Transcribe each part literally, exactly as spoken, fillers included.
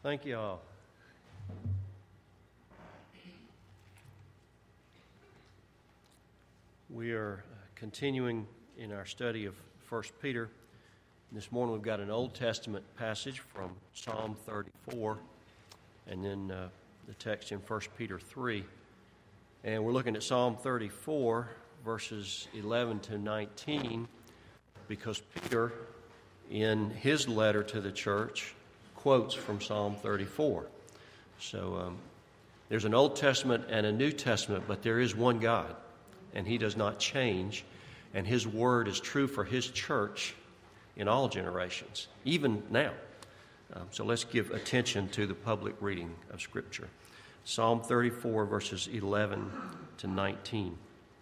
Thank you all. We are continuing in our study of First Peter. This morning we've got an Old Testament passage from Psalm thirty-four, and then uh, the text in First Peter three. And we're looking at Psalm thirty-four, verses eleven to nineteen, because Peter, in his letter to the church, quotes from Psalm thirty-four. So um, there's an Old Testament and a New Testament, but there is one God, and He does not change, and His word is true for His church in all generations, even now. Um, so let's give attention to the public reading of Scripture. Psalm thirty-four, verses eleven to nineteen.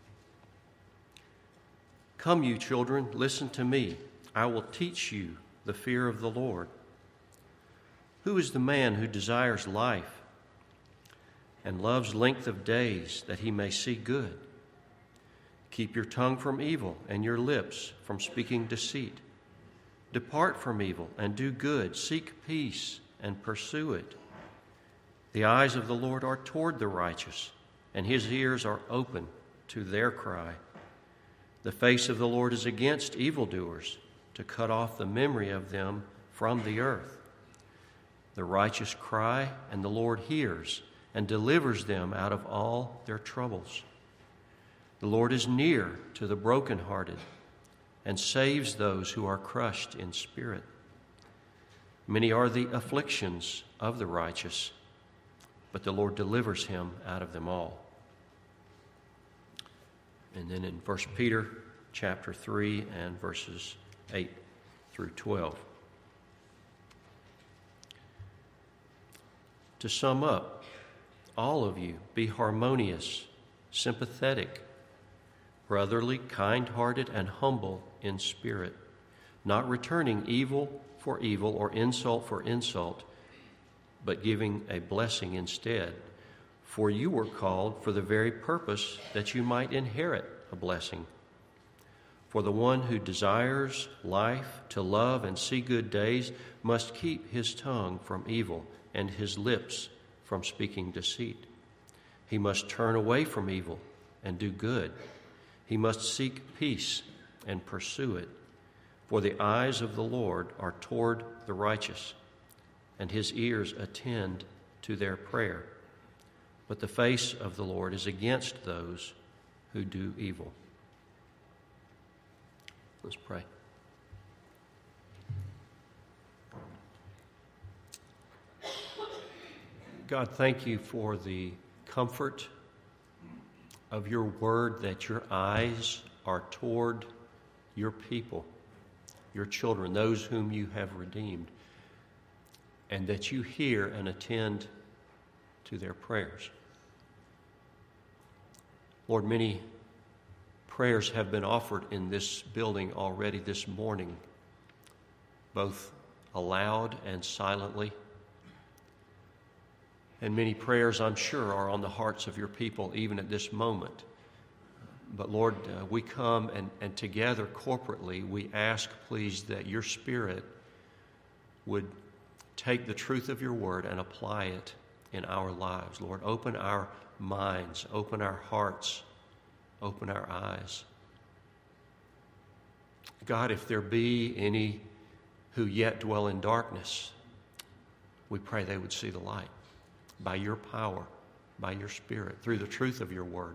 Come, you children, listen to me. I will teach you the fear of the Lord. Who is the man who desires life and loves length of days that he may see good? Keep your tongue from evil and your lips from speaking deceit. Depart from evil and do good. Seek peace and pursue it. The eyes of the Lord are toward the righteous, and His ears are open to their cry. The face of the Lord is against evildoers, to cut off the memory of them from the earth. The righteous cry, and the Lord hears and delivers them out of all their troubles. The Lord is near to the brokenhearted and saves those who are crushed in spirit. Many are the afflictions of the righteous, but the Lord delivers him out of them all. And then in First Peter chapter three and verses eight through twelve. To sum up, all of you be harmonious, sympathetic, brotherly, kind-hearted, and humble in spirit, not returning evil for evil or insult for insult, but giving a blessing instead. For you were called for the very purpose that you might inherit a blessing. For the one who desires life, to love and see good days, must keep his tongue from evil and his lips from speaking deceit. He must turn away from evil and do good. He must seek peace and pursue it. For the eyes of the Lord are toward the righteous, and His ears attend to their prayer. But the face of the Lord is against those who do evil. Let's pray. God, thank you for the comfort of your word, that your eyes are toward your people, your children, those whom you have redeemed, and that you hear and attend to their prayers. Lord, many prayers have been offered in this building already this morning, both aloud and silently. And many prayers, I'm sure, are on the hearts of your people even at this moment. But Lord, uh, we come and, and together corporately we ask, please, that your Spirit would take the truth of your word and apply it in our lives. Lord, open our minds, open our hearts, open our eyes. God, if there be any who yet dwell in darkness, we pray they would see the light by your power, by your Spirit, through the truth of your word.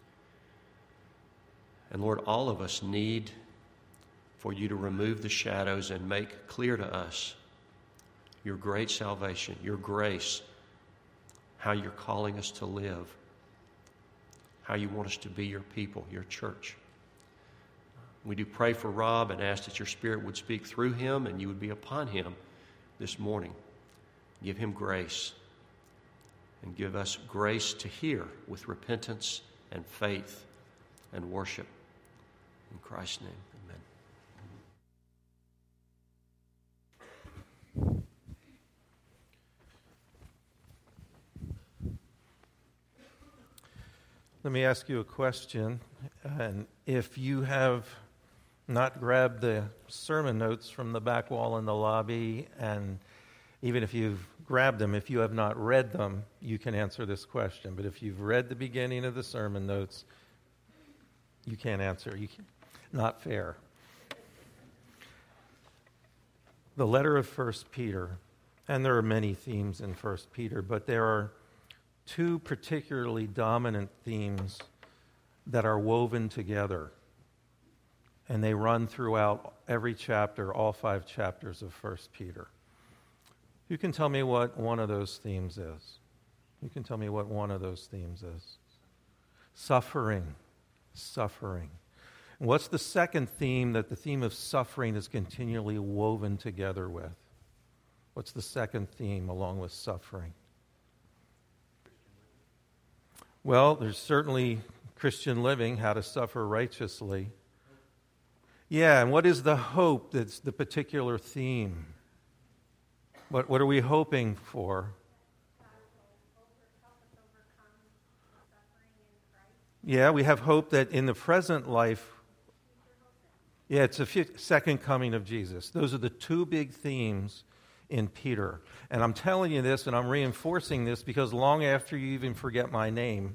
And Lord, all of us need for you to remove the shadows and make clear to us your great salvation, your grace, how you're calling us to live, how you want us to be your people, your church. We do pray for Rob and ask that your Spirit would speak through him and you would be upon him this morning. Give him grace, and give us grace to hear with repentance and faith and worship. In Christ's name, amen. Let me ask you a question. And if you have not grabbed the sermon notes from the back wall in the lobby, and even if you've grabbed them, if you have not read them, you can answer this question. But if you've read the beginning of the sermon notes, you can't answer. You can't. Not fair. The letter of First Peter, and there are many themes in First Peter, but there are two particularly dominant themes that are woven together, and they run throughout every chapter, all five chapters of First Peter. You can tell me what one of those themes is. You can tell me what one of those themes is. Suffering. Suffering. And what's the second theme that the theme of suffering is continually woven together with? What's the second theme along with suffering? Well, there's certainly Christian living, how to suffer righteously. Yeah, and what is the hope that's the particular theme? What, what are we hoping for? Yeah, we have hope that in the present life, yeah, it's a few, second coming of Jesus. Those are the two big themes in Peter. And I'm telling you this, and I'm reinforcing this, because long after you even forget my name,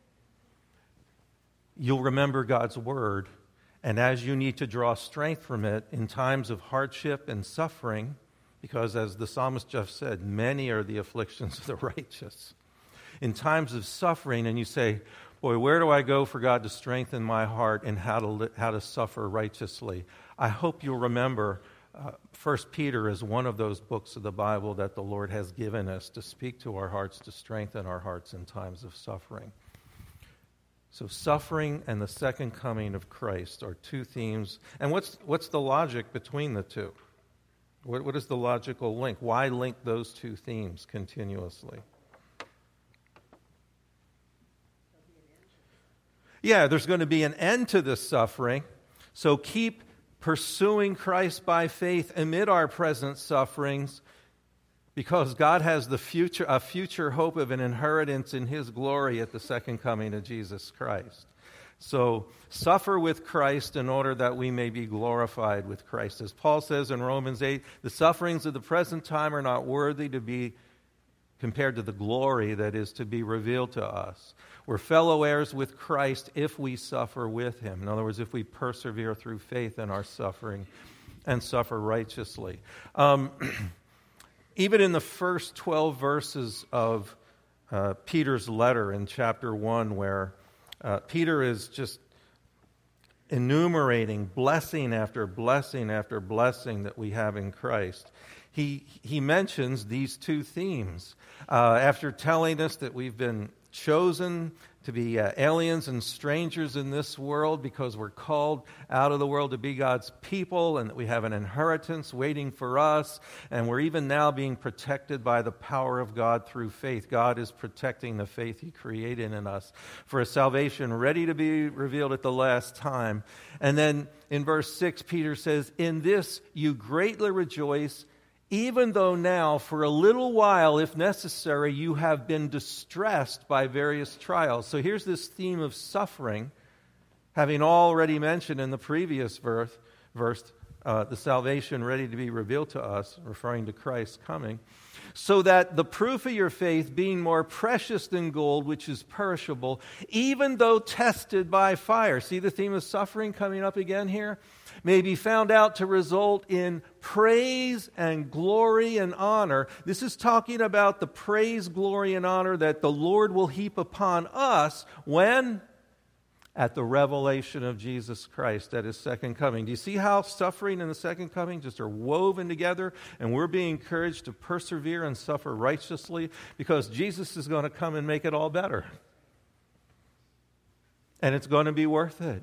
you'll remember God's word. And as you need to draw strength from it in times of hardship and suffering, because as the psalmist just said, many are the afflictions of the righteous. In times of suffering, and you say, boy, where do I go for God to strengthen my heart and how to li- how to suffer righteously? I hope you'll remember uh, First Peter is one of those books of the Bible that the Lord has given us to speak to our hearts, to strengthen our hearts in times of suffering. So suffering and the second coming of Christ are two themes. And what's what's the logic between the two? What, what is the logical link? Why link those two themes continuously? Yeah, there's going to be an end to this suffering. So keep pursuing Christ by faith amid our present sufferings, because God has the future, a future hope of an inheritance in His glory at the second coming of Jesus Christ. So suffer with Christ in order that we may be glorified with Christ. As Paul says in Romans eight, the sufferings of the present time are not worthy to be compared to the glory that is to be revealed to us. We're fellow heirs with Christ if we suffer with Him. In other words, if we persevere through faith in our suffering and suffer righteously. Um, even in the first twelve verses of uh, Peter's letter in chapter one, where uh, Peter is just enumerating blessing after blessing after blessing that we have in Christ, he he mentions these two themes. Uh, after telling us that we've been chosen to be uh, aliens and strangers in this world because we're called out of the world to be God's people, and that we have an inheritance waiting for us, and we're even now being protected by the power of God through faith. God is protecting the faith He created in us for a salvation ready to be revealed at the last time. And then in verse six, Peter says, "In this you greatly rejoice, even though now, for a little while, if necessary, you have been distressed by various trials." So here's this theme of suffering, having already mentioned in the previous verse, verse uh, the salvation ready to be revealed to us, referring to Christ coming, "so that the proof of your faith, being more precious than gold, which is perishable, even though tested by fire." See the theme of suffering coming up again here? "May be found out to result in praise and glory and honor." This is talking about the praise, glory, and honor that the Lord will heap upon us when? At the revelation of Jesus Christ at His second coming. Do you see how suffering and the second coming just are woven together, and we're being encouraged to persevere and suffer righteously because Jesus is going to come and make it all better. And it's going to be worth it.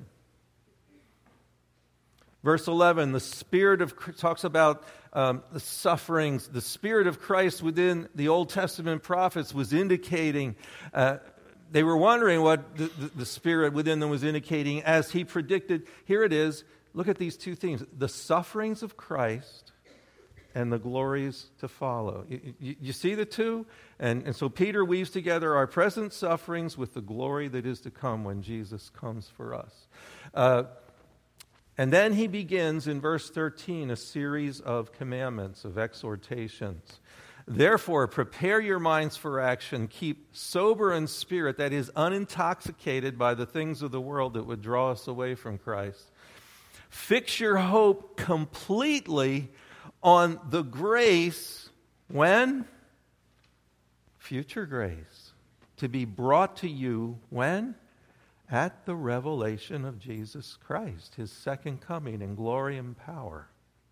Verse eleven, the Spirit of talks about um, the sufferings. The Spirit of Christ within the Old Testament prophets was indicating, uh, they were wondering what the, the, the Spirit within them was indicating as He predicted. Here it is. Look at these two themes. The sufferings of Christ and the glories to follow. You, you, you see the two? And, and so Peter weaves together our present sufferings with the glory that is to come when Jesus comes for us. Uh, And then he begins in verse thirteen a series of commandments, of exhortations. Therefore, prepare your minds for action. Keep sober in spirit, that is, unintoxicated by the things of the world that would draw us away from Christ. Fix your hope completely on the grace, when? Future grace. To be brought to you, when? At the revelation of Jesus Christ, his second coming in glory and power.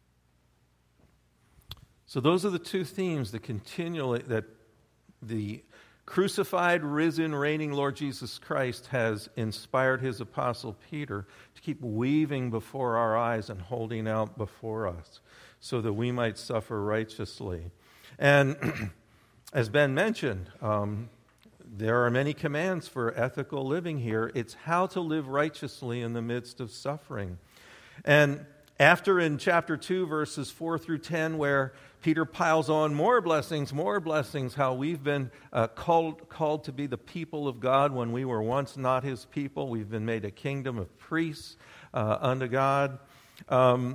So those are the two themes that continually, that the crucified, risen, reigning Lord Jesus Christ has inspired his apostle Peter to keep weaving before our eyes and holding out before us so that we might suffer righteously. And as Ben mentioned, um, there are many commands for ethical living here. It's how to live righteously in the midst of suffering. And after in chapter two, verses four through ten, where Peter piles on more blessings, more blessings, how we've been uh, called, called to be the people of God when we were once not his people. We've been made a kingdom of priests uh, unto God. Um,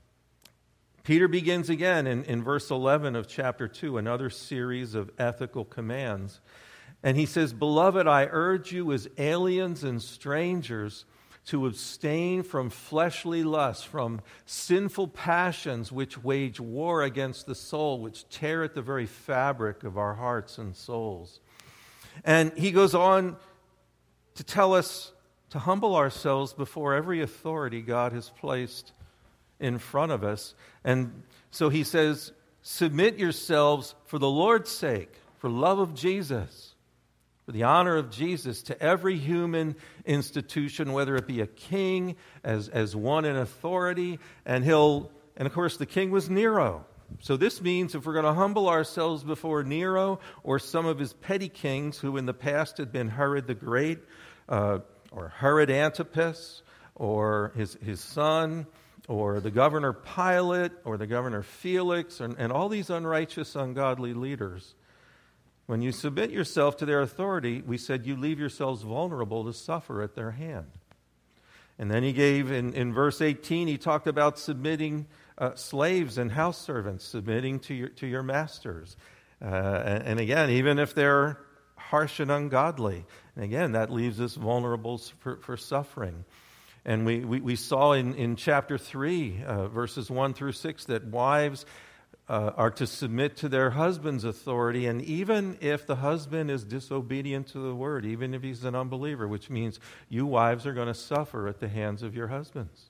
Peter begins again in, in verse eleven of chapter two, another series of ethical commands. And he says, "Beloved, I urge you as aliens and strangers to abstain from fleshly lusts, from sinful passions which wage war against the soul, which tear at the very fabric of our hearts and souls." And he goes on to tell us to humble ourselves before every authority God has placed in front of us. And so he says, submit yourselves for the Lord's sake, for love of Jesus, for the honor of Jesus, to every human institution, whether it be a king as, as one in authority. And he'll, and of course the king was Nero. So this means if we're going to humble ourselves before Nero or some of his petty kings who in the past had been Herod the Great, uh, or Herod Antipas, or his, his son, or the governor Pilate, or the governor Felix, and, and all these unrighteous, ungodly leaders, when you submit yourself to their authority, we said you leave yourselves vulnerable to suffer at their hand. And then he gave, in, in verse eighteen, he talked about submitting uh, slaves and house servants, submitting to your, to your masters. Uh, and, and again, even if they're harsh and ungodly, and again, that leaves us vulnerable for, for suffering. And we, we, we saw in, in chapter three, uh, verses one through six, that wives Uh, are to submit to their husband's authority, and even if the husband is disobedient to the word, even if he's an unbeliever, which means you wives are going to suffer at the hands of your husbands.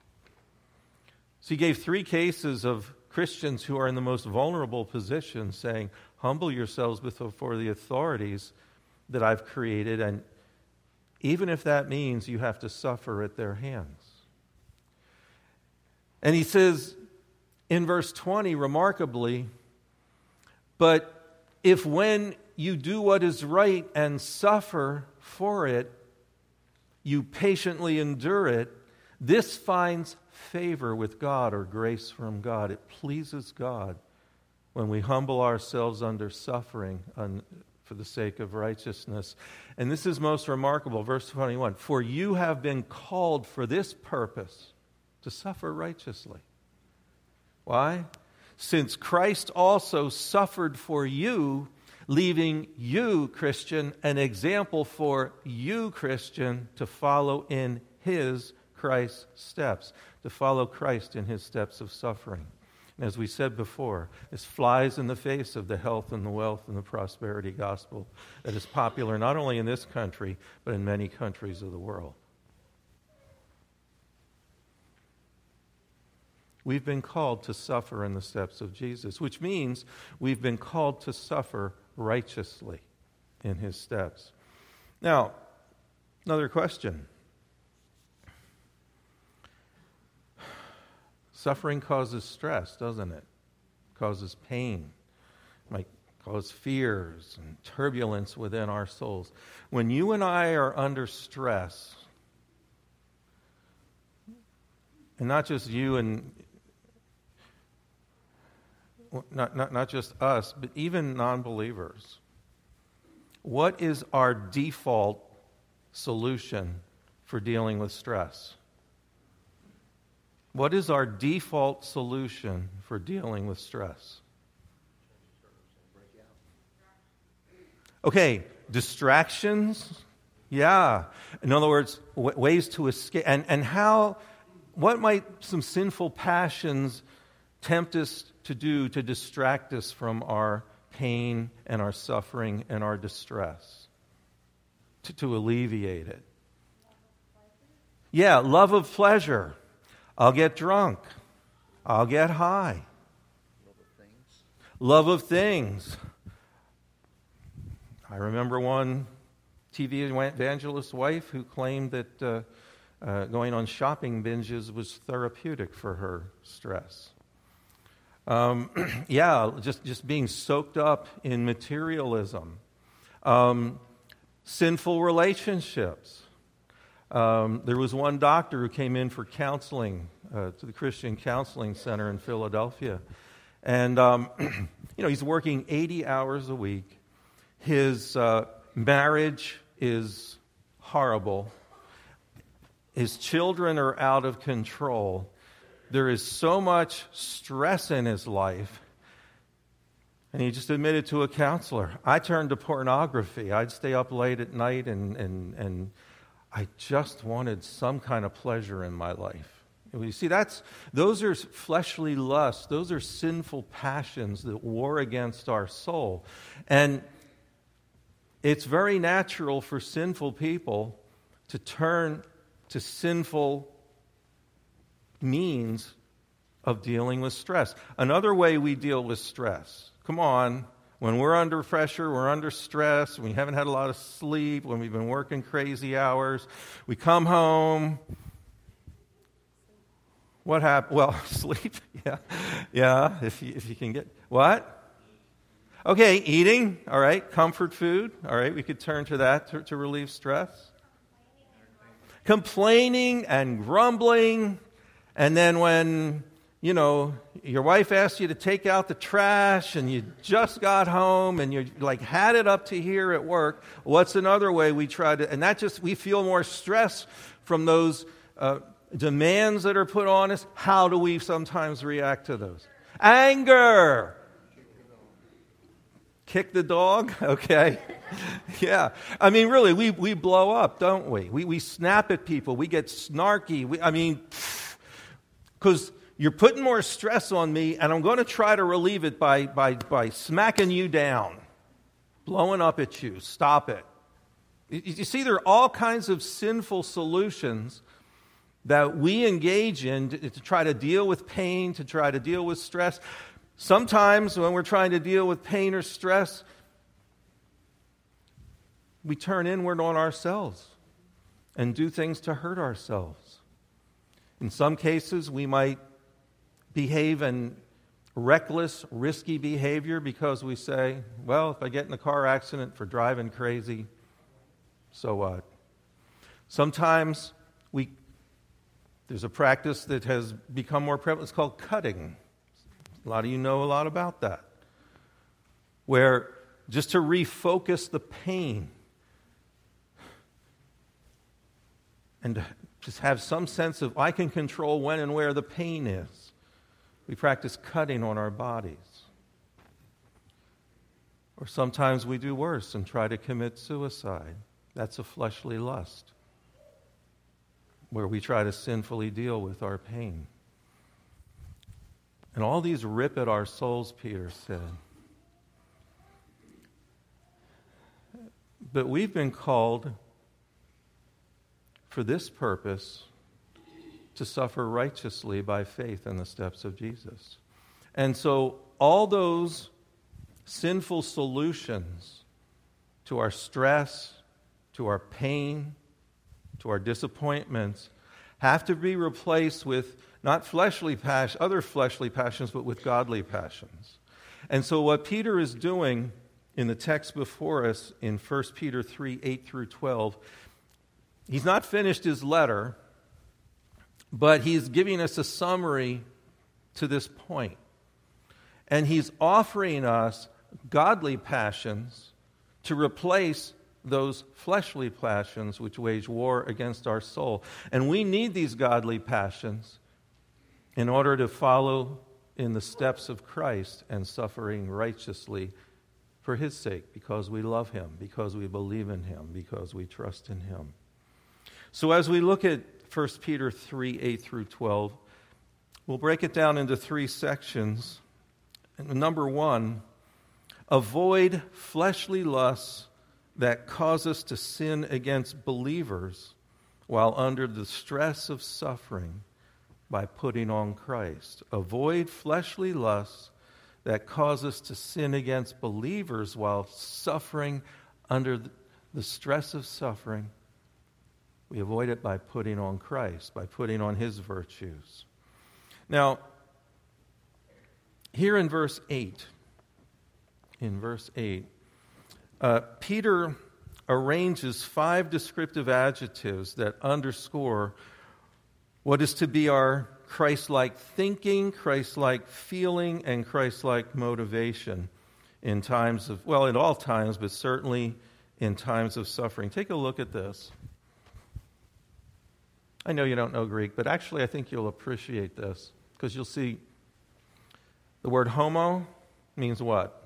So he gave three cases of Christians who are in the most vulnerable position, saying, humble yourselves before the authorities that I've created, and even if that means you have to suffer at their hands. And he says, in verse twenty, remarkably, but if when you do what is right and suffer for it, you patiently endure it, this finds favor with God or grace from God. It pleases God when we humble ourselves under suffering for the sake of righteousness. And this is most remarkable, verse twenty-one. For you have been called for this purpose, to suffer righteously. Why? Since Christ also suffered for you, leaving you, Christian, an example for you, Christian, to follow in his, Christ's steps, to follow Christ in his steps of suffering. And as we said before, this flies in the face of the health and the wealth and the prosperity gospel that is popular not only in this country, but in many countries of the world. We've been called to suffer in the steps of Jesus, which means we've been called to suffer righteously in his steps. Now, another question. Suffering causes stress, doesn't it? It causes pain. It might cause fears and turbulence within our souls. When you and I are under stress, and not just you and Not, not, not just us, but even non-believers. What is our default solution for dealing with stress? What is our default solution for dealing with stress? Okay, distractions. Yeah. In other words, w- ways to escape. And, and how, what might some sinful passions tempt us to do to distract us from our pain and our suffering and our distress? To, to alleviate it. Yeah, love of pleasure. I'll get drunk. I'll get high. Love of things. Love of things. I remember one T V evangelist's wife who claimed that uh, uh, going on shopping binges was therapeutic for her stress. Um, yeah, just, just being soaked up in materialism. Um, sinful relationships. Um, there was one doctor who came in for counseling uh, to the Christian Counseling Center in Philadelphia. And, um, you know, he's working eighty hours a week. His uh, marriage is horrible. His children are out of control. There is so much stress in his life. And he just admitted to a counselor, I turned to pornography. I'd stay up late at night and, and, and I just wanted some kind of pleasure in my life. You see, that's those are fleshly lusts. Those are sinful passions that war against our soul. And it's very natural for sinful people to turn to sinful means of dealing with stress. Another way we deal with stress, come on, when we're under pressure, we're under stress, we haven't had a lot of sleep, when we've been working crazy hours, we come home. What happened? Well, sleep, yeah, yeah, if you, if you can get, what? Okay, eating, all right, comfort food, all right, we could turn to that to, to relieve stress. Complaining and grumbling, and then when, you know, your wife asks you to take out the trash and you just got home and you like had it up to here at work, what's another way we try to, and that just, we feel more stress from those uh, demands that are put on us. How do we sometimes react to those? Anger. Kick the dog? Okay. Yeah. I mean, really, we, we blow up, don't we? We we snap at people. We get snarky. We, I mean, because you're putting more stress on me, and I'm going to try to relieve it by, by, by smacking you down, blowing up at you. Stop it. You, you see, there are all kinds of sinful solutions that we engage in to, to try to deal with pain, to try to deal with stress. Sometimes when we're trying to deal with pain or stress, we turn inward on ourselves and do things to hurt ourselves. In some cases, we might behave in reckless, risky behavior because we say, well, if I get in a car accident for driving crazy, so what? Sometimes we there's a practice that has become more prevalent. It's called cutting. A lot of you know a lot about that. Where just to refocus the pain and to just have some sense of, I can control when and where the pain is. We practice cutting on our bodies. Or sometimes we do worse and try to commit suicide. That's a fleshly lust, where we try to sinfully deal with our pain. And all these rip at our souls, Peter said. But we've been called for this purpose, to suffer righteously by faith in the steps of Jesus. And so all those sinful solutions to our stress, to our pain, to our disappointments, have to be replaced with not fleshly passion, other fleshly passions, but with godly passions. And so what Peter is doing in the text before us in First Peter three, eight through twelve, he's not finished his letter, but he's giving us a summary to this point. And he's offering us godly passions to replace those fleshly passions which wage war against our soul. And we need these godly passions in order to follow in the steps of Christ and suffering righteously for his sake, because we love him, because we believe in him, because we trust in him. So as we look at First Peter three, eight through twelve, we'll break it down into three sections. And number one, avoid fleshly lusts that cause us to sin against believers while under the stress of suffering by putting on Christ. Avoid fleshly lusts that cause us to sin against believers while suffering under the stress of suffering. We avoid it by putting on Christ, by putting on his virtues. Now, here in verse eight, in verse eight, uh, Peter arranges five descriptive adjectives that underscore what is to be our Christ-like thinking, Christ-like feeling, and Christ-like motivation in times of, well, in all times, but certainly in times of suffering. Take a look at this. I know you don't know Greek, but actually I think you'll appreciate this, because you'll see the word homo means what?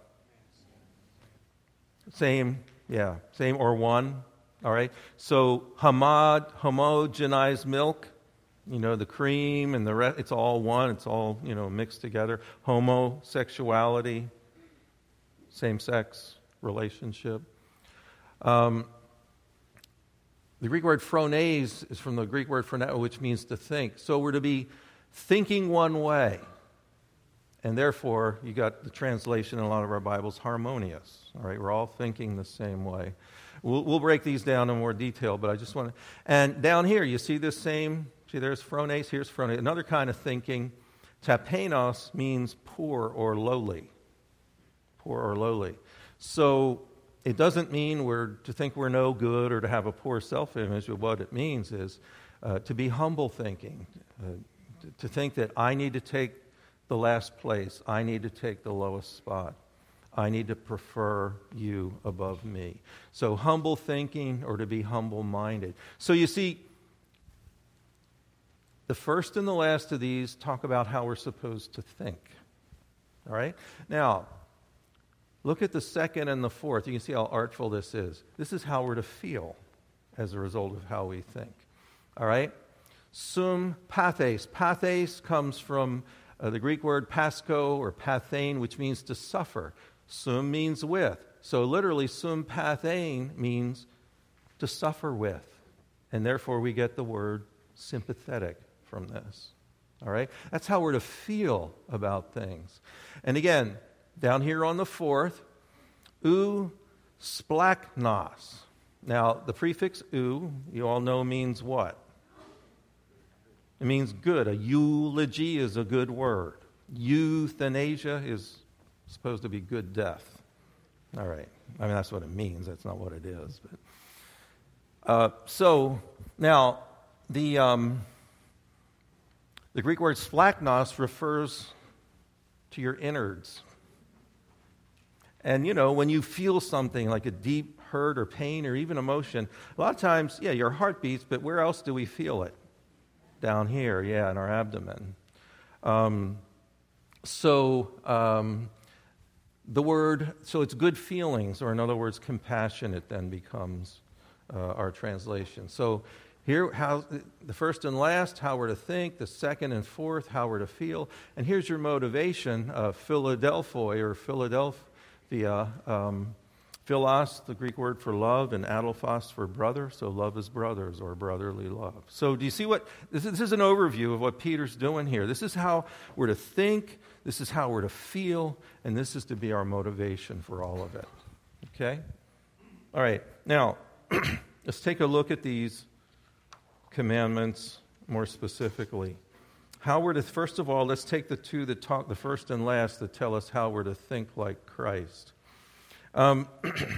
Same, yeah, same or one, all right? So hamad, homogenized milk, you know, the cream and the rest, it's all one, it's all, you know, mixed together. Homosexuality, same-sex relationship. Um, the Greek word phrones is from the Greek word phroneo, which means to think. So we're to be thinking one way. And therefore, you got the translation in a lot of our Bibles, harmonious. All right, we're all thinking the same way. We'll, we'll break these down in more detail, but I just want to... And down here, you see this same... See, there's phrones, here's phrones. Another kind of thinking. Tapeinos means poor or lowly. Poor or lowly. So it doesn't mean we're to think we're no good or to have a poor self-image, but what it means is uh, to be humble thinking, uh, to, to think that I need to take the last place, I need to take the lowest spot, I need to prefer you above me. So humble thinking or to be humble-minded. So you see, the first and the last of these talk about how we're supposed to think. All right? Now, look at the second and the fourth. You can see how artful this is. This is how we're to feel as a result of how we think. All right? Sum pathes. Pathes comes from uh, the Greek word pasco or pathein, which means to suffer. Sum means with. So literally, sum pathein means to suffer with. And therefore, we get the word sympathetic from this. All right? That's how we're to feel about things. And again, down here on the fourth, ou splachnos. Now, the prefix ou, you all know, means what? It means good. A eulogy is a good word. Euthanasia is supposed to be good death. All right. I mean, that's what it means. That's not what it is. But uh, so, now, the... Um, The Greek word splachnos refers to your innards. And, you know, when you feel something like a deep hurt or pain or even emotion, a lot of times, yeah, your heart beats, but where else do we feel it? Down here, yeah, in our abdomen. Um, so um, the word, so it's good feelings, or in other words, compassionate then becomes uh, our translation. So here, how the first and last, how we're to think. The second and fourth, how we're to feel. And here's your motivation, uh, Philadelphoi or Philadelphia. Um, Philos, the Greek word for love, and adelphos for brother. So love is brothers or brotherly love. So do you see what, this is, this is an overview of what Peter's doing here. This is how we're to think. This is how we're to feel. And this is to be our motivation for all of it. Okay? All right. Now, let's take a look at these commandments more specifically. How we're to, first of all, let's take the two that talk, the first and last, that tell us how we're to think like Christ. Um,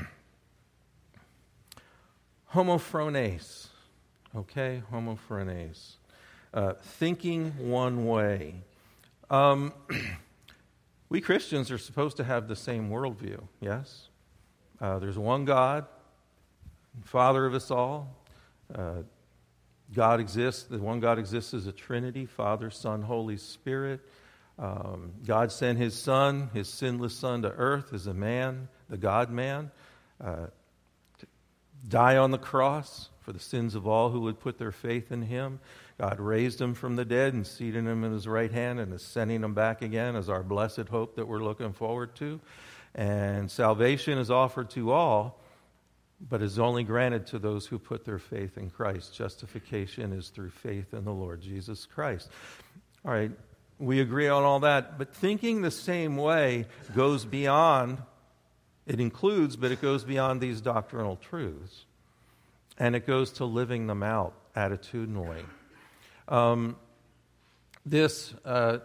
homophrones, okay, homophrones, uh, thinking one way. Um, we Christians are supposed to have the same worldview, yes? Uh, there's one God, Father of us all. Uh, God exists, the one God exists as a Trinity, Father, Son, Holy Spirit. Um, God sent His Son, His sinless Son, to earth as a man, the God-man, uh, to die on the cross for the sins of all who would put their faith in him. God raised him from the dead and seated him in his right hand and is sending him back again as our blessed hope that we're looking forward to. And salvation is offered to all, but is only granted to those who put their faith in Christ. Justification is through faith in the Lord Jesus Christ. All right, we agree on all that, but thinking the same way goes beyond, it includes, but it goes beyond these doctrinal truths. And it goes to living them out attitudinally. Um, this uh,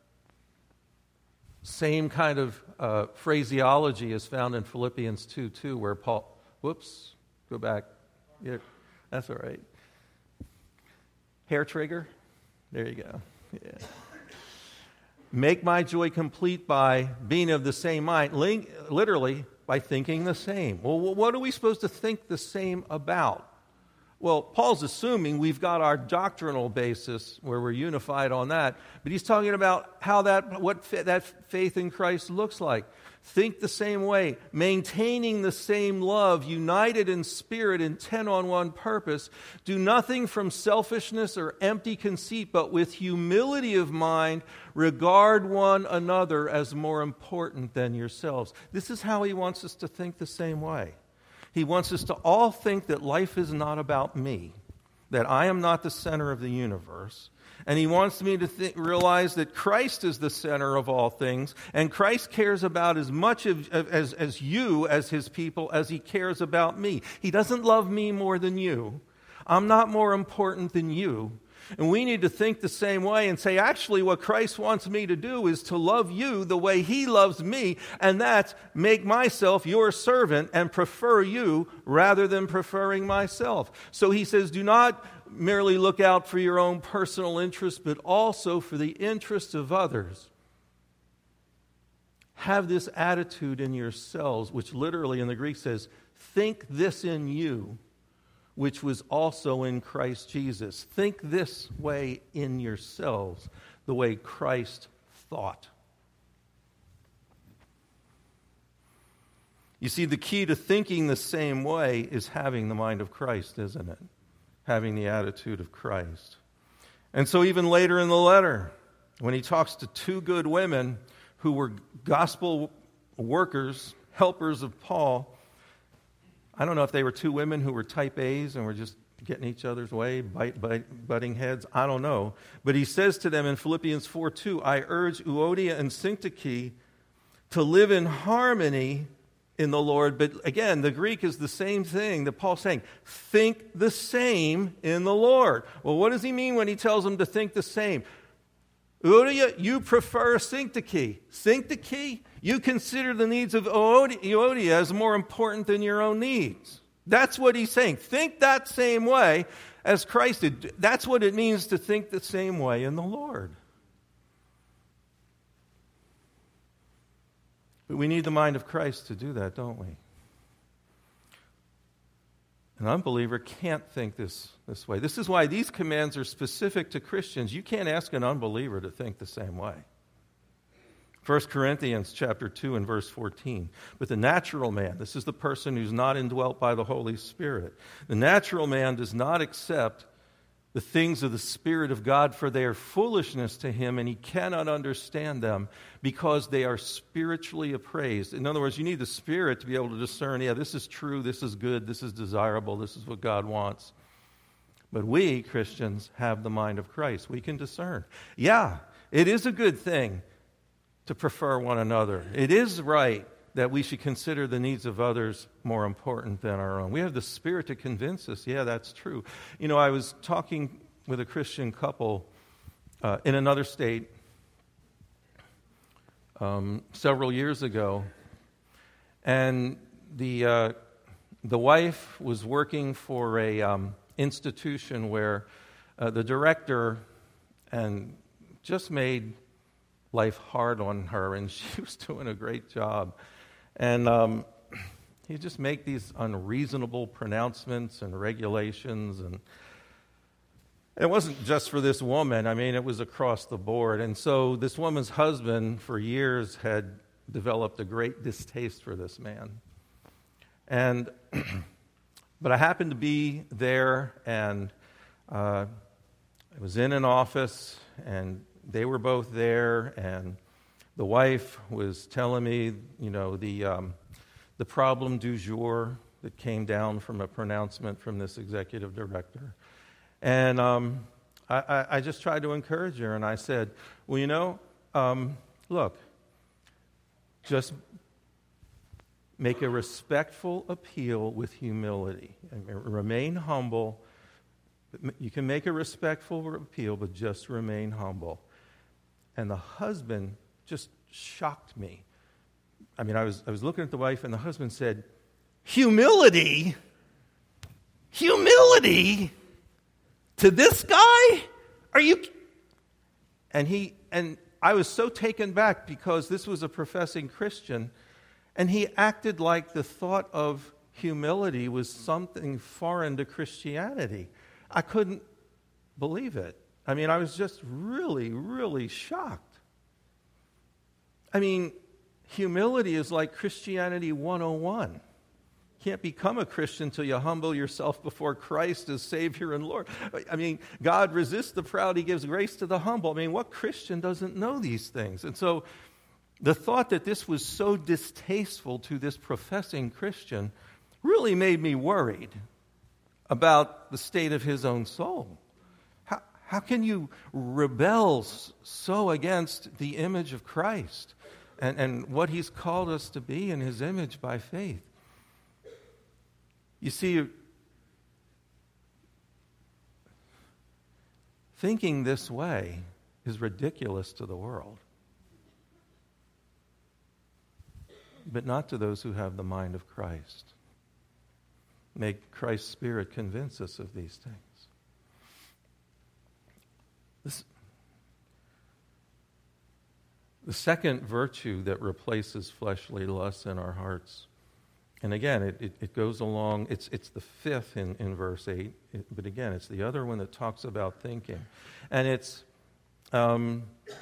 same kind of uh, phraseology is found in Philippians two two, where Paul, whoops, go back. Yeah, that's all right. Hair trigger? There you go. Yeah. Make my joy complete by being of the same mind, Link, literally by thinking the same. Well, what are we supposed to think the same about? Well, Paul's assuming we've got our doctrinal basis where we're unified on that, but he's talking about how that, what that faith in Christ looks like. Think the same way, maintaining the same love, united in spirit, intent on one purpose. Do nothing from selfishness or empty conceit, but with humility of mind, regard one another as more important than yourselves. This is how he wants us to think the same way. He wants us to all think that life is not about me, that I am not the center of the universe. And he wants me to th- realize that Christ is the center of all things, and Christ cares about as much of, as, as you, as his people, as he cares about me. He doesn't love me more than you. I'm not more important than you. And we need to think the same way and say, actually, what Christ wants me to do is to love you the way he loves me, and that's make myself your servant and prefer you rather than preferring myself. So he says, do not merely look out for your own personal interest, but also for the interest of others. Have this attitude in yourselves, which literally in the Greek says, think this in you, which was also in Christ Jesus. Think this way in yourselves, the way Christ thought. You see, the key to thinking the same way is having the mind of Christ, isn't it? Having the attitude of Christ. And so even later in the letter, when he talks to two good women who were gospel workers, helpers of Paul, I don't know if they were two women who were type A's and were just getting each other's way, bite, bite, butting heads. I don't know. But he says to them in Philippians four two, I urge Euodia and Syntyche to live in harmony in the Lord. But again, the Greek is the same thing that Paul's saying. Think the same in the Lord. Well, what does he mean when he tells them to think the same? Euodia, you prefer Syntyche. Syntyche, you consider the needs of Euodia as more important than your own needs. That's what he's saying. Think that same way as Christ did. That's what it means to think the same way in the Lord. But we need the mind of Christ to do that, don't we? An unbeliever can't think this, this way. This is why these commands are specific to Christians. You can't ask an unbeliever to think the same way. First Corinthians chapter two and verse fourteen. But the natural man, this is the person who's not indwelt by the Holy Spirit. The natural man does not accept the things of the Spirit of God, for they are foolishness to him, and he cannot understand them because they are spiritually appraised. In other words, you need the Spirit to be able to discern, yeah, this is true, this is good, this is desirable, this is what God wants. But we, Christians, have the mind of Christ. We can discern. Yeah, it is a good thing to prefer one another. It is right that we should consider the needs of others more important than our own. We have the Spirit to convince us, yeah, that's true. You know, I was talking with a Christian couple uh, in another state um, several years ago, and the uh, the wife was working for a um, institution where uh, the director and just made life hard on her, and she was doing a great job. And um, he'd just make these unreasonable pronouncements and regulations. And it wasn't just for this woman. I mean, it was across the board. And so this woman's husband, for years, had developed a great distaste for this man. And, but I happened to be there, and uh, I was in an office, and they were both there, and the wife was telling me, you know, the um, the problem du jour that came down from a pronouncement from this executive director. And um, I, I, I just tried to encourage her, and I said, well, you know, um, look, just make a respectful appeal with humility. And remain humble. You can make a respectful appeal, but just remain humble. And the husband just shocked me. I mean, I was I was looking at the wife, and the husband said, humility? Humility? To this guy? Are you... And he and I was so taken back because this was a professing Christian, and he acted like the thought of humility was something foreign to Christianity. I couldn't believe it. I mean, I was just really, really shocked. I mean, humility is like Christianity one oh one. You can't become a Christian until you humble yourself before Christ as Savior and Lord. I mean, God resists the proud, He gives grace to the humble. I mean, what Christian doesn't know these things? And so the thought that this was so distasteful to this professing Christian really made me worried about the state of his own soul. How, how can you rebel so against the image of Christ and, and what He's called us to be in His image by faith? You see, thinking this way is ridiculous to the world, but not to those who have the mind of Christ. May Christ's Spirit convince us of these things. This, the second virtue that replaces fleshly lusts in our hearts, and again, it, it, it goes along, it's it's the fifth in, in verse eight, it, but again, it's the other one that talks about thinking. And it's um,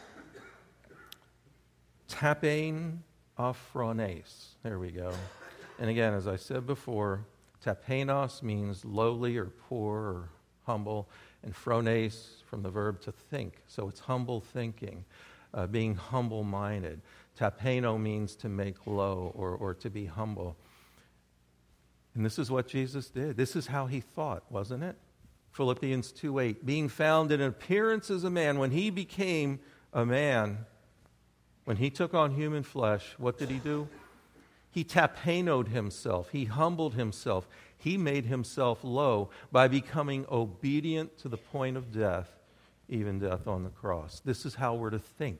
tapein aphrones. There we go. And again, as I said before, tapeinos means lowly or poor or humble, and phrones from the verb to think. So it's humble thinking, uh, being humble-minded. Tapeino means to make low or, or to be humble. And this is what Jesus did. This is how He thought, wasn't it? Philippians two eight, being found in appearance as a man, when He became a man, when He took on human flesh, what did He do? He tapeinoed Himself. He humbled Himself. He made Himself low by becoming obedient to the point of death, even death on the cross. This is how we're to think.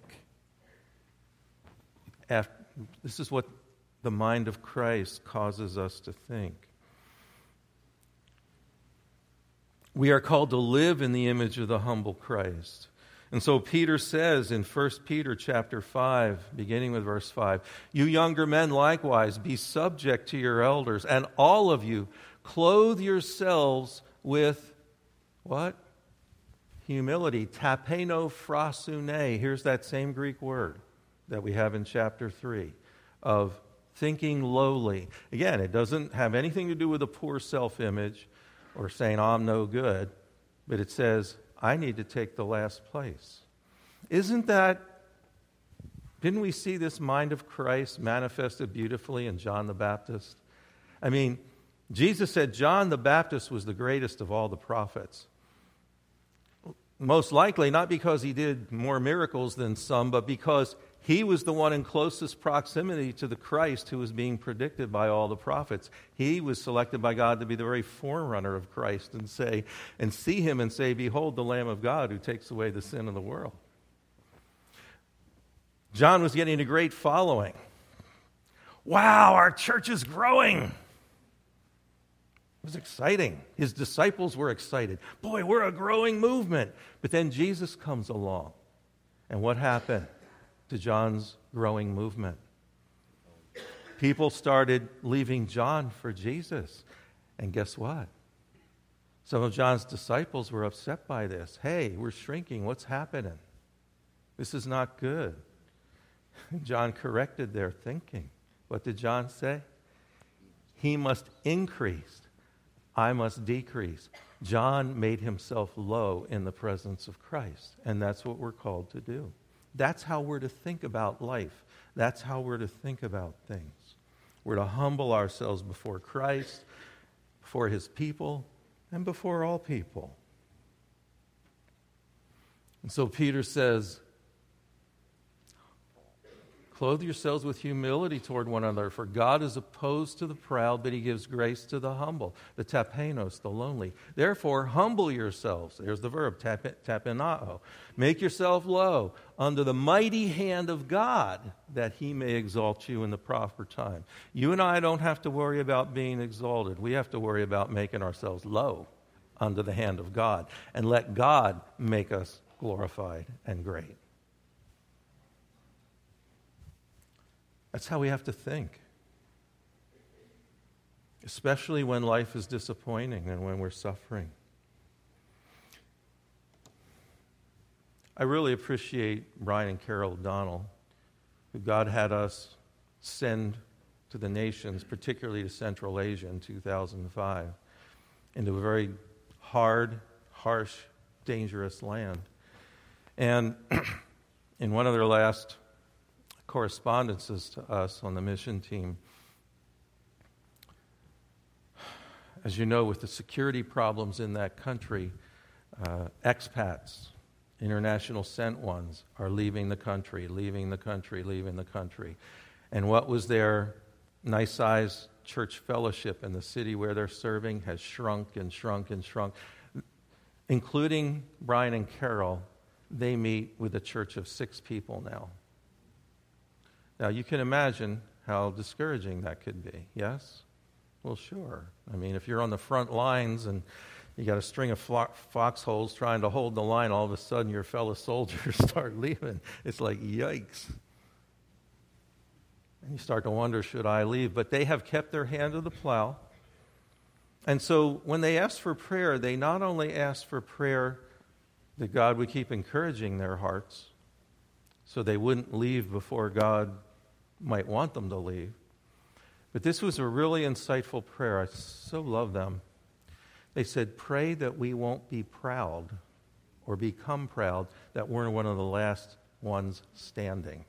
After, this is what the mind of Christ causes us to think. We are called to live in the image of the humble Christ. And so Peter says in First Peter chapter five, beginning with verse five, you younger men likewise be subject to your elders, and all of you clothe yourselves with what? Humility. Tapeino phrasune. Here's that same Greek word that we have in chapter three of thinking lowly. Again, it doesn't have anything to do with a poor self-image or saying, oh, I'm no good, but it says, I need to take the last place. Isn't that, didn't we see this mind of Christ manifested beautifully in John the Baptist? I mean, Jesus said John the Baptist was the greatest of all the prophets. Most likely not because he did more miracles than some, but because he was the one in closest proximity to the Christ who was being predicted by all the prophets. He was selected by God to be the very forerunner of Christ and say, and see Him and say, behold the Lamb of God who takes away the sin of the world. John was getting a great following. Wow, our church is growing. It was exciting. His disciples were excited. Boy, we're a growing movement. But then Jesus comes along. And what happened to John's growing movement? People started leaving John for Jesus. And guess what? Some of John's disciples were upset by this. Hey, we're shrinking. What's happening? This is not good. John corrected their thinking. What did John say? He must increase. I must decrease. John made himself low in the presence of Christ, and that's what we're called to do. That's how we're to think about life. That's how we're to think about things. We're to humble ourselves before Christ, before his people, and before all people. And so Peter says, clothe yourselves with humility toward one another, for God is opposed to the proud, but he gives grace to the humble, the tapenos, the lonely. Therefore, humble yourselves. There's the verb, tap, tapenao. Make yourself low under the mighty hand of God, that he may exalt you in the proper time. You and I don't have to worry about being exalted. We have to worry about making ourselves low under the hand of God, and let God make us glorified and great. That's how we have to think, especially when life is disappointing and when we're suffering. I really appreciate Brian and Carol O'Donnell, who God had us send to the nations, particularly to Central Asia in two thousand five, into a very hard, harsh, dangerous land. And in one of their last correspondences to us on the mission team, as you know, with the security problems in that country, uh, expats, international sent ones, are leaving the country, leaving the country, leaving the country. And what was their nice-sized church fellowship in the city where they're serving has shrunk and shrunk and shrunk. Including Brian and Carol, they meet with a church of six people now. Now, you can imagine how discouraging that could be, yes? Well, sure. I mean, if you're on the front lines and you got a string of flo- foxholes trying to hold the line, all of a sudden your fellow soldiers start leaving. It's like, yikes. And you start to wonder, should I leave? But they have kept their hand to the plow. And so when they asked for prayer, they not only asked for prayer that God would keep encouraging their hearts so they wouldn't leave before God might want them to leave, but this was a really insightful prayer. I so love them. They said, pray that we won't be proud or become proud that we're one of the last ones standing.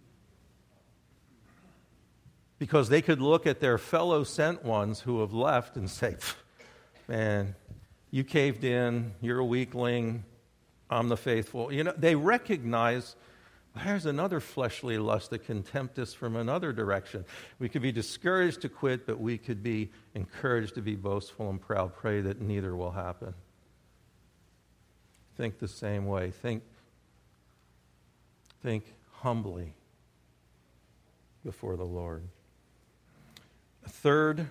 Because they could look at their fellow sent ones who have left and say, man, you caved in, you're a weakling, I'm the faithful. You know, they recognize there's another fleshly lust that can tempt us from another direction. We could be discouraged to quit, but we could be encouraged to be boastful and proud. Pray that neither will happen. Think the same way. Think, think humbly before the Lord. A third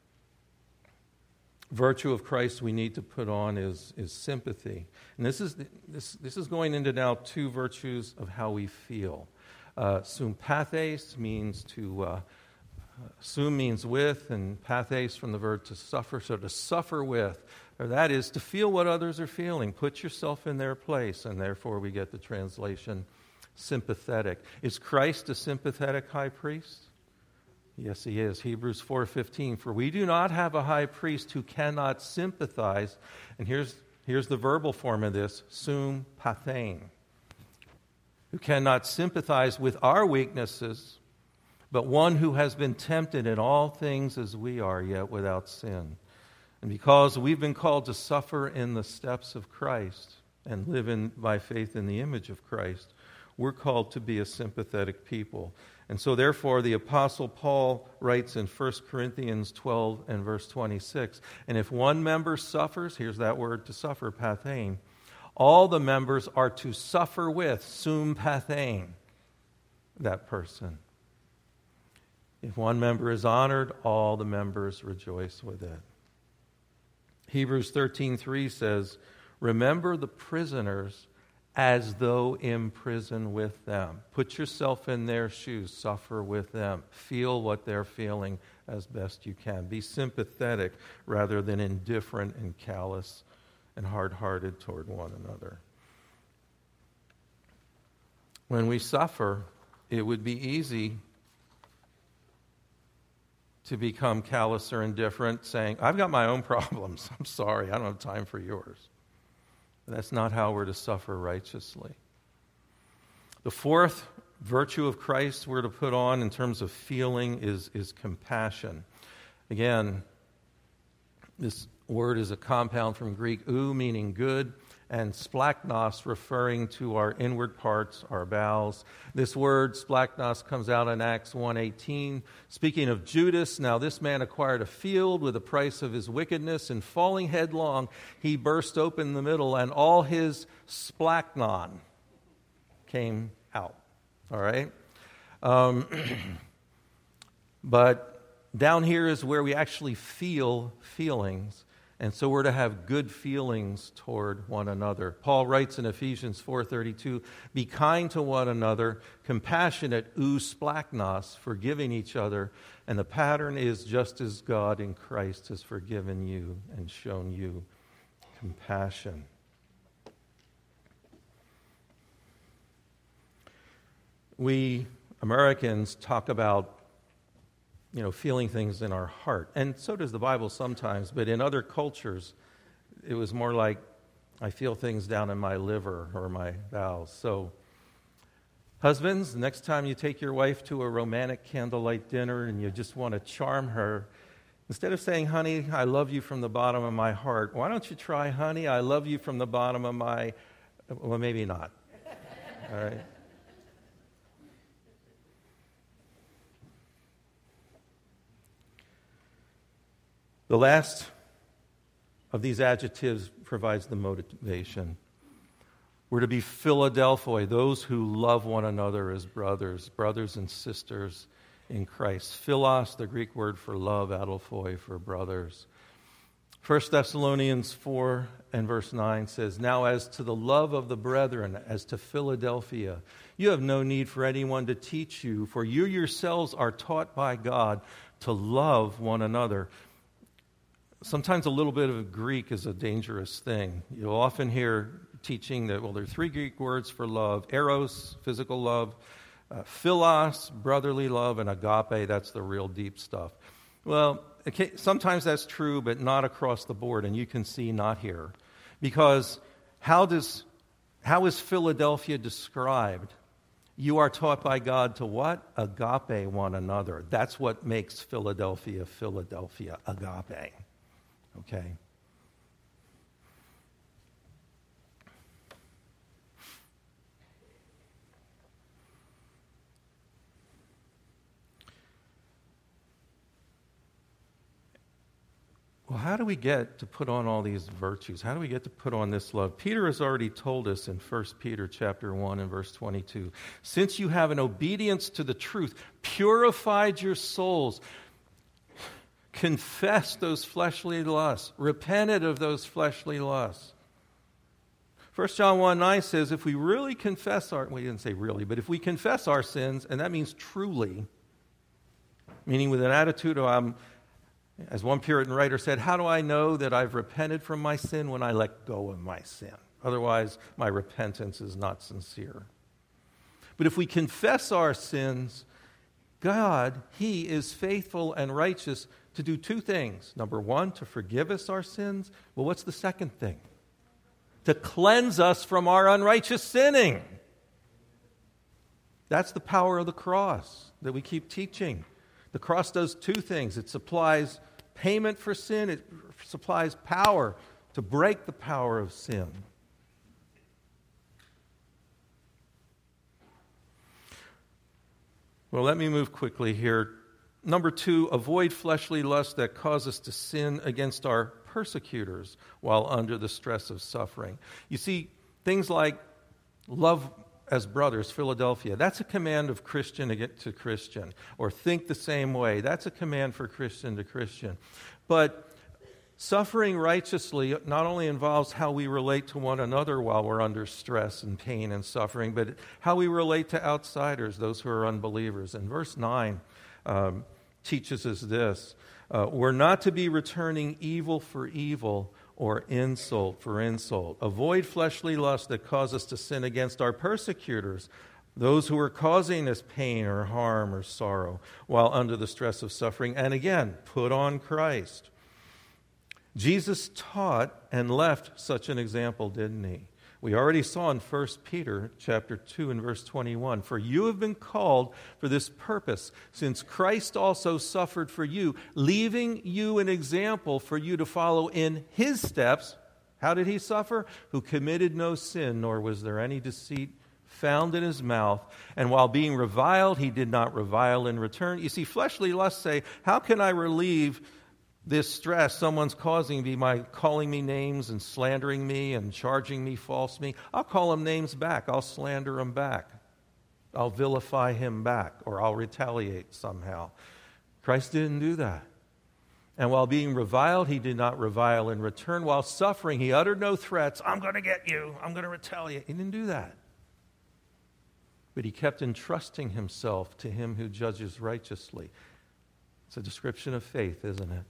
virtue of Christ we need to put on is, is sympathy. And this is this this is going into now two virtues of how we feel. Uh, sympathes means to, uh, sum means with, and pathes from the verb to suffer. So to suffer with, or that is to feel what others are feeling. Put yourself in their place, and therefore we get the translation sympathetic. Is Christ a sympathetic high priest? Yes, he is. Hebrews four fifteen, for we do not have a high priest who cannot sympathize. And here's, here's the verbal form of this, sum pathein, who cannot sympathize with our weaknesses, but one who has been tempted in all things as we are, yet without sin. And because we've been called to suffer in the steps of Christ and live in, by faith in the image of Christ, we're called to be a sympathetic people. And so therefore the Apostle Paul writes in First Corinthians twelve and verse twenty-six, and if one member suffers, here's that word to suffer, pathein, all the members are to suffer with, sum pathein, that person. If one member is honored, all the members rejoice with it. Hebrews thirteen three says, remember the prisoners as though in prison with them. Put yourself in their shoes, suffer with them. Feel what they're feeling as best you can. Be sympathetic rather than indifferent and callous and hard-hearted toward one another. When we suffer, it would be easy to become callous or indifferent, saying, I've got my own problems. I'm sorry, I don't have time for yours. But that's not how we're to suffer righteously. The fourth virtue of Christ we're to put on in terms of feeling is, is compassion. Again, this word is a compound from Greek ou, meaning good, and splachnos, referring to our inward parts, our bowels. This word, splachnos, comes out in Acts one eighteen. Speaking of Judas, now this man acquired a field with the price of his wickedness, and falling headlong, he burst open in the middle, and all his splachnon came out. All right? Um, but down here is where we actually feel feelings. And so we're to have good feelings toward one another. Paul writes in Ephesians four thirty-two, be kind to one another, compassionate, ou splachnos, forgiving each other. And the pattern is just as God in Christ has forgiven you and shown you compassion. We Americans talk about, you know, feeling things in our heart. And so does the Bible sometimes, but in other cultures, it was more like, I feel things down in my liver or my bowels. So, husbands, next time you take your wife to a romantic candlelight dinner and you just want to charm her, instead of saying, honey, I love you from the bottom of my heart, why don't you try, honey, I love you from the bottom of my, well, maybe not. All right? The last of these adjectives provides the motivation. We're to be Philadelphoi, those who love one another as brothers, brothers and sisters in Christ. Philos, the Greek word for love, adelphoi for brothers. First Thessalonians four and verse nine says, now as to the love of the brethren, as to Philadelphia, you have no need for anyone to teach you, for you yourselves are taught by God to love one another. Sometimes a little bit of Greek is a dangerous thing. You'll often hear teaching that, well, there are three Greek words for love: eros, physical love, uh, philos, brotherly love, and agape, that's the real deep stuff. Well, okay, sometimes that's true, but not across the board, and you can see not here. Because how does how is Philadelphia described? You are taught by God to what? Agape one another. That's what makes Philadelphia, Philadelphia, agape. Okay. Well, how do we get to put on all these virtues? How do we get to put on this love? Peter has already told us in First Peter chapter one and verse twenty-two, since you have an obedience to the truth, purified your souls, confessed those fleshly lusts, repented of those fleshly lusts. First John one nine says, if we really confess our, we didn't say really, but if we confess our sins, and that means truly, meaning with an attitude of, um, as one Puritan writer said, how do I know that I've repented from my sin when I let go of my sin? Otherwise, my repentance is not sincere. But if we confess our sins, God, He is faithful and righteous to do two things. Number one, to forgive us our sins. Well, what's the second thing? To cleanse us from our unrighteous sinning. That's the power of the cross that we keep teaching. The cross does two things. It supplies payment for sin. It supplies power to break the power of sin. Well, let me move quickly here. Number two, avoid fleshly lust that cause us to sin against our persecutors while under the stress of suffering. You see, things like love as brothers, Philadelphia, that's a command of Christian to Christian. Or think the same way, that's a command for Christian to Christian. But suffering righteously not only involves how we relate to one another while we're under stress and pain and suffering, but how we relate to outsiders, those who are unbelievers. And verse nine um, teaches us this. Uh, we're not to be returning evil for evil or insult for insult. Avoid fleshly lust that cause us to sin against our persecutors those who are causing us pain or harm or sorrow while under the stress of suffering. And again, put on Christ. Jesus taught and left such an example, didn't he? We already saw in First Peter chapter two and verse twenty-one, "For you have been called for this purpose, since Christ also suffered for you, leaving you an example for you to follow in his steps." How did he suffer? "Who committed no sin, nor was there any deceit found in his mouth. And while being reviled, he did not revile in return." You see, fleshly lusts say, how can I relieve this stress someone's causing me by calling me names and slandering me and charging me false me? I'll call them names back. I'll slander them back. I'll vilify him back, or I'll retaliate somehow. Christ didn't do that. And while being reviled, he did not revile in return. While suffering, he uttered no threats. "I'm going to get you. I'm going to retaliate." He didn't do that. But he kept entrusting himself to him who judges righteously. It's a description of faith, isn't it?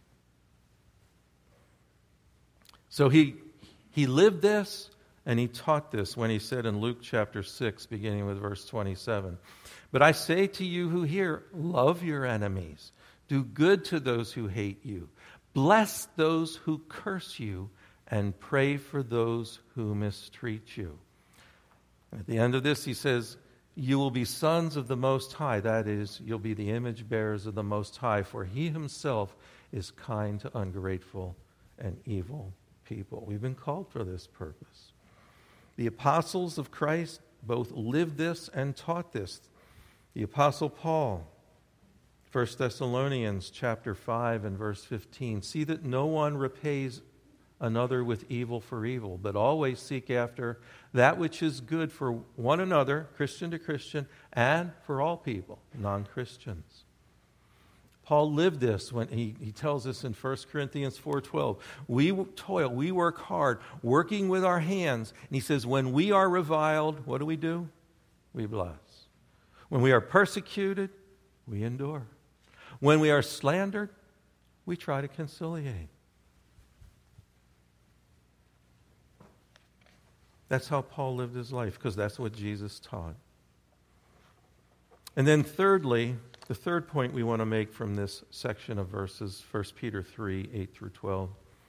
So he he lived this and he taught this when he said in Luke chapter six, beginning with verse twenty-seven, "But I say to you who hear, love your enemies, do good to those who hate you, bless those who curse you, and pray for those who mistreat you." At the end of this, he says, "You will be sons of the Most High." That is, you'll be the image bearers of the Most High, for he himself is kind to ungrateful and evil people. We've been called for this purpose. The apostles of Christ both lived this and taught this. The apostle Paul, First Thessalonians chapter five and verse fifteen, "See that no one repays another with evil for evil, but always seek after that which is good for one another," Christian to Christian, "and for all people," non-Christians. Paul lived this when he, he tells us in First Corinthians four twelve, "We toil, we work hard, working with our hands." And he says, when we are reviled, what do we do? We bless. When we are persecuted, we endure. When we are slandered, we try to conciliate. That's how Paul lived his life, because that's what Jesus taught. And then thirdly, the third point we want to make from this section of verses, First Peter three, eight through twelve,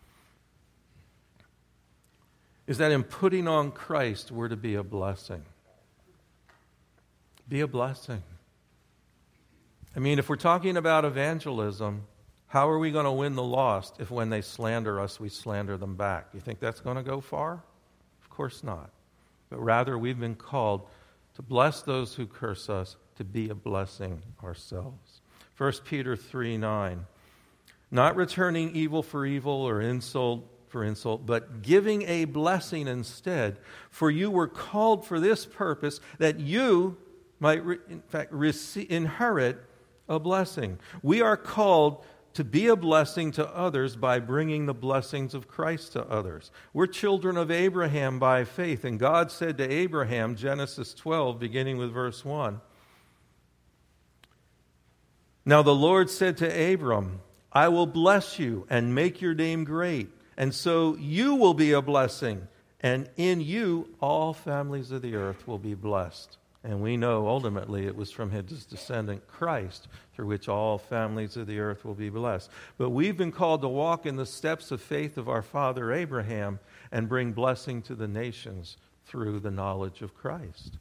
is that in putting on Christ, we're to be a blessing. Be a blessing. I mean, if we're talking about evangelism, how are we going to win the lost if when they slander us, we slander them back? You think that's going to go far? Of course not. But rather, we've been called to bless those who curse us, to be a blessing ourselves. First Peter three nine, "Not returning evil for evil or insult for insult, but giving a blessing instead. For you were called for this purpose, that you might, re- in fact, receive, inherit a blessing." We are called to be a blessing to others by bringing the blessings of Christ to others. We're children of Abraham by faith, and God said to Abraham, Genesis twelve, beginning with verse one, "Now the Lord said to Abram, I will bless you and make your name great, and so you will be a blessing, and in you all families of the earth will be blessed." And we know ultimately it was from his descendant Christ through which all families of the earth will be blessed. But we've been called to walk in the steps of faith of our father Abraham and bring blessing to the nations through the knowledge of Christ.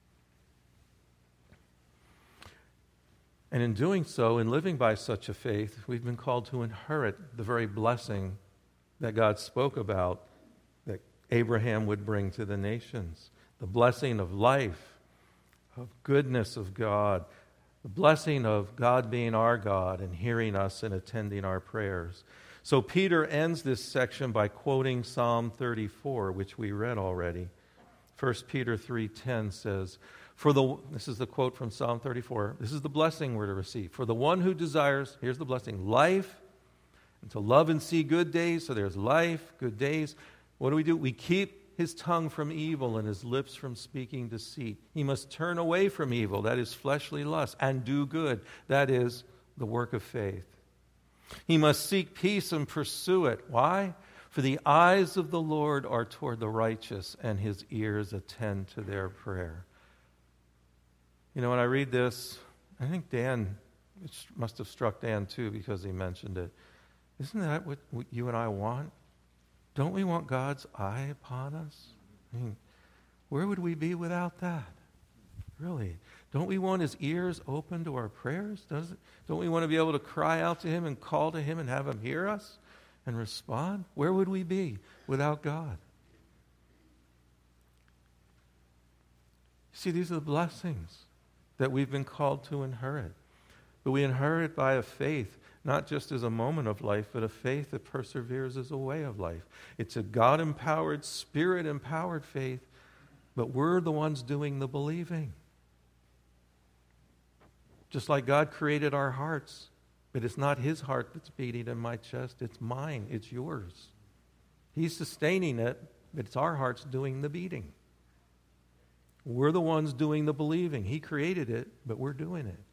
And in doing so, in living by such a faith, we've been called to inherit the very blessing that God spoke about that Abraham would bring to the nations. The blessing of life, of goodness of God, the blessing of God being our God and hearing us and attending our prayers. So Peter ends this section by quoting Psalm thirty-four, which we read already. First Peter three ten says, "For the," this is the quote from Psalm thirty-four, "this is the blessing we're to receive. For the one who desires," here's the blessing, "life, and to love and see good days," so there's life, good days. What do we do? We keep his tongue from evil and his lips from speaking deceit. He must turn away from evil, that is fleshly lust, and do good, that is the work of faith. He must seek peace and pursue it. Why? For the eyes of the Lord are toward the righteous, and his ears attend to their prayer. You know, when I read this, I think Dan, it must have struck Dan too because he mentioned it. Isn't that what you and I want? Don't we want God's eye upon us? I mean, where would we be without that? Really. Don't we want his ears open to our prayers? Does it? Don't we want to be able to cry out to him and call to him and have him hear us and respond? Where would we be without God? See, these are the blessings that we've been called to inherit. But we inherit by a faith, not just as a moment of life, but a faith that perseveres as a way of life. It's a God-empowered, Spirit-empowered faith, but we're the ones doing the believing. Just like God created our hearts, but it's not his heart that's beating in my chest, it's mine, it's yours. He's sustaining it, but it's our hearts doing the beating. We're the ones doing the believing. He created it, but we're doing it.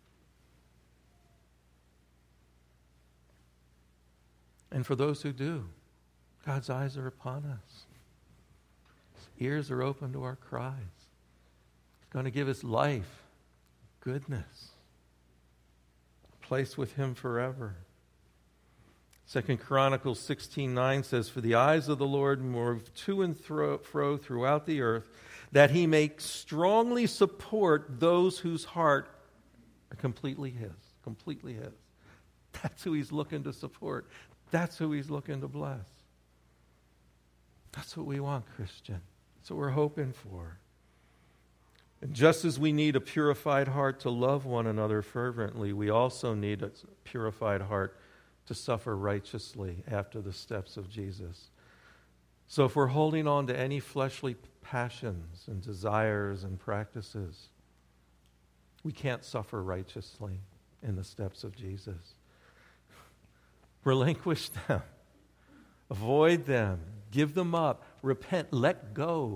And for those who do, God's eyes are upon us. His ears are open to our cries. He's going to give us life, goodness, a place with him forever. Second Chronicles sixteen nine says, "For the eyes of the Lord move to and fro throughout the earth, that he may strongly support those whose heart are completely his." Completely his. That's who he's looking to support. That's who he's looking to bless. That's what we want, Christian. That's what we're hoping for. And just as we need a purified heart to love one another fervently, we also need a purified heart to suffer righteously after the steps of Jesus. So if we're holding on to any fleshly passions and desires and practices, we can't suffer righteously in the steps of Jesus. Relinquish them. Avoid them. Give them up. Repent. Let go.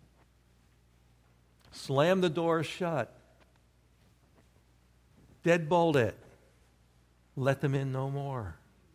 Slam the door shut. Deadbolt it. Let them in no more.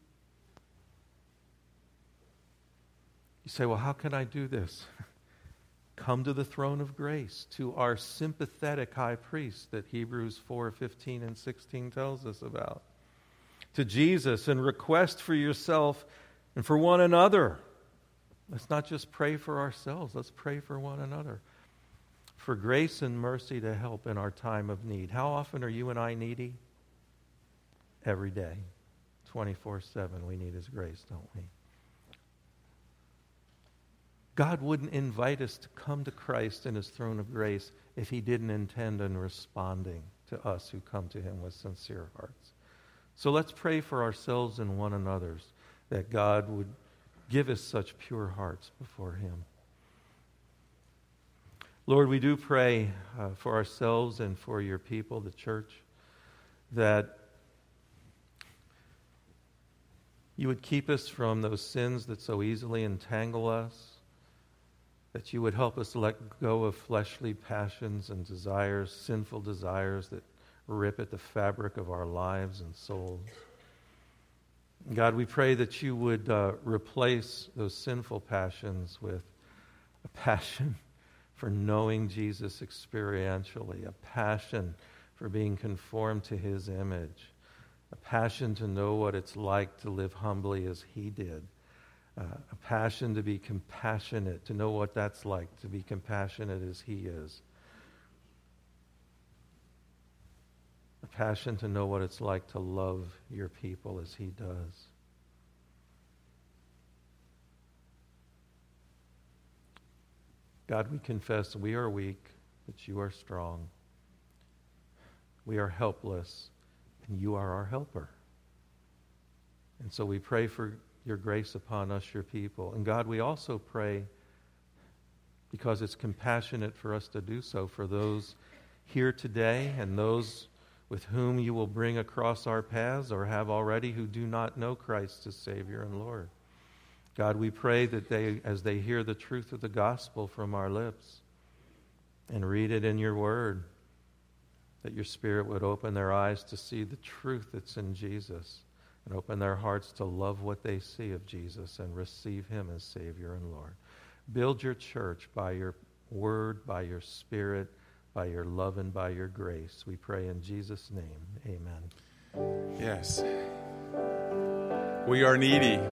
You say, well, how can I do this? Come to the throne of grace, to our sympathetic high priest that Hebrews four fifteen and sixteen tells us about. To Jesus and request for yourself and for one another. Let's not just pray for ourselves. Let's pray for one another. For grace and mercy to help in our time of need. How often are you and I needy? Every day. twenty-four seven. We need his grace, don't we? God wouldn't invite us to come to Christ in his throne of grace if he didn't intend on responding to us who come to him with sincere hearts. So let's pray for ourselves and one another that God would give us such pure hearts before him. Lord, we do pray uh, for ourselves and for your people, the church, that you would keep us from those sins that so easily entangle us, that you would help us let go of fleshly passions and desires, sinful desires that rip at the fabric of our lives and souls. God, we pray that you would uh, replace those sinful passions with a passion for knowing Jesus experientially, a passion for being conformed to his image, a passion to know what it's like to live humbly as he did, uh, a passion to be compassionate, to know what that's like, to be compassionate as he is. A passion to know what it's like to love your people as he does. God, we confess we are weak, but you are strong. We are helpless, and you are our helper. And so we pray for your grace upon us, your people. And God, we also pray, because it's compassionate for us to do so, for those here today and those with whom you will bring across our paths or have already who do not know Christ as Savior and Lord. God, we pray that they, as they hear the truth of the gospel from our lips and read it in your word, that your Spirit would open their eyes to see the truth that's in Jesus and open their hearts to love what they see of Jesus and receive him as Savior and Lord. Build your church by your word, by your Spirit, by your love and by your grace. We pray in Jesus' name. Amen. Yes. We are needy.